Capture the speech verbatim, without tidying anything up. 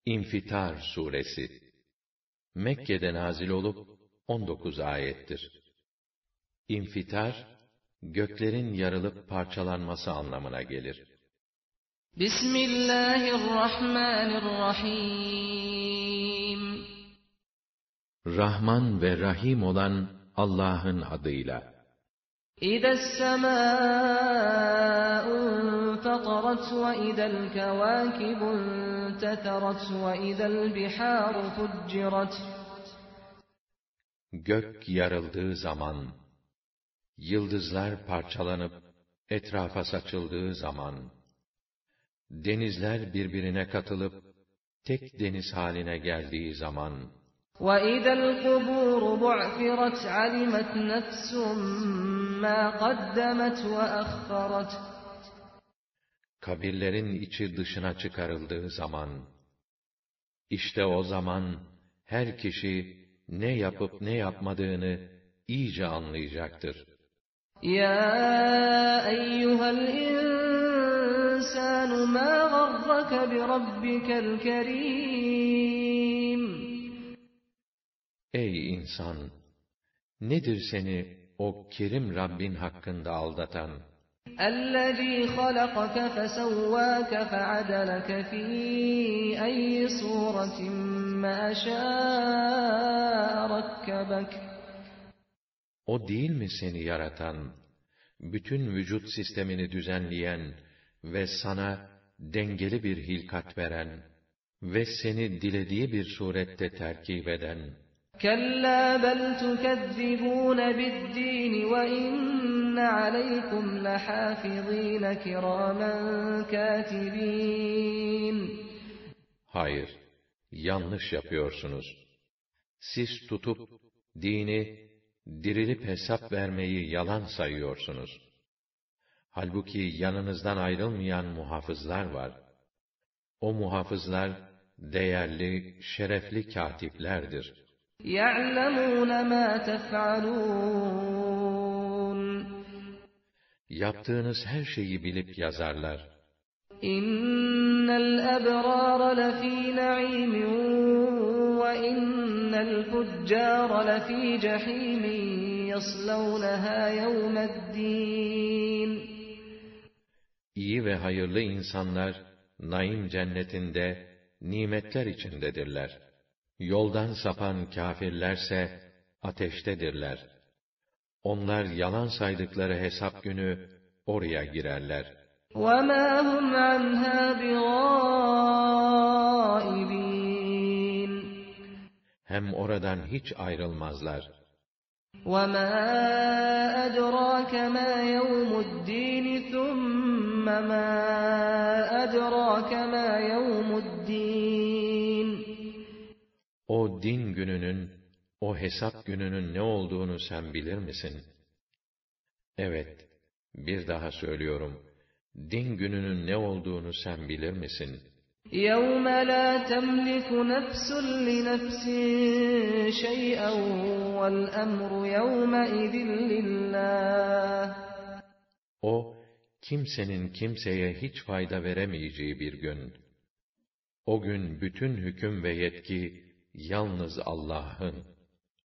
İnfitar suresi Mekke'de nazil olup on dokuz ayettir. İnfitar, göklerin yarılıp parçalanması anlamına gelir. Bismillahirrahmanirrahim. Rahman ve Rahim olan Allah'ın adıyla. İdess-semâ'u infatarat ve idel kevâkibu intetarat ve idel bihâru fuccirat. Gök yarıldığı zaman, yıldızlar parçalanıp etrafa saçıldığı zaman, denizler birbirine katılıp tek deniz haline geldiği zaman, وَإِذَا الْقُبُورُ بُعْثِرَتْ عَلِمَتْ نَفْسٌ مَا قَدَّمَتْ وَأَخَّرَتْ. kabirlerin içi dışına çıkarıldığı zaman, işte o zaman her kişi ne yapıp ne yapmadığını iyice anlayacaktır. Ya eyyuhel insanu ma garraka bi rabbikel kerim. Ey insan! Nedir seni o kerim Rabbin hakkında aldatan? اَلَّذ۪ي خَلَقَكَ فَسَوَّاكَ فَعَدَلَكَ ف۪ي اَيِّ صُورَةٍ مَا شَاءَ رَكَّبَكَ. O değil mi seni yaratan, bütün vücut sistemini düzenleyen ve sana dengeli bir hilkat veren ve seni dilediği bir surette terkip eden? كَلَّا بَلْ تُكَذِّبُونَ بِالدِّينِ وَإِنَّ عَلَيْكُمْ لَحَافِظِينَ كِرَامًا كَاتِبِينَ. Hayır, yanlış yapıyorsunuz. Siz tutup dini, dirilip hesap vermeyi yalan sayıyorsunuz. Halbuki yanınızdan ayrılmayan muhafızlar var. O muhafızlar, değerli, şerefli katiplerdir. يَعْلَمُونَ مَا تَفْعَلُونَ. Yaptığınız her şeyi bilip yazarlar. İnnel ebrâre lefî naîmin ve innel fuccâre lefî cehîmin yaslawnaha yevmeddîn. İyi ve hayırlı insanlar naim cennetinde nimetler içindedirler. Yoldan sapan kâfirlerse ateştedirler. Onlar yalan saydıkları hesap günü oraya girerler. وَمَا هُمْ عَنْهَا بِغَائِبِينَ. Hem oradan hiç ayrılmazlar. وَمَا أَدْرَاكَ مَا يَوْمُ الدِّينِ ثُمَّ مَا أَدْرَاكَ مَا يَوْمُ الدِّينِ. O din gününün, o hesap gününün ne olduğunu sen bilir misin? Evet, bir daha söylüyorum. Din gününün ne olduğunu sen bilir misin? يَوْمَ لَا تَمْلِكُ نَفْسٌ لِنَفْسٍ شَيْئًا وَالْأَمْرُ يَوْمَئِذٍ لِلَّهِ. O, kimsenin kimseye hiç fayda veremeyeceği bir gün. O gün bütün hüküm ve yetki yalnız Allah'ın.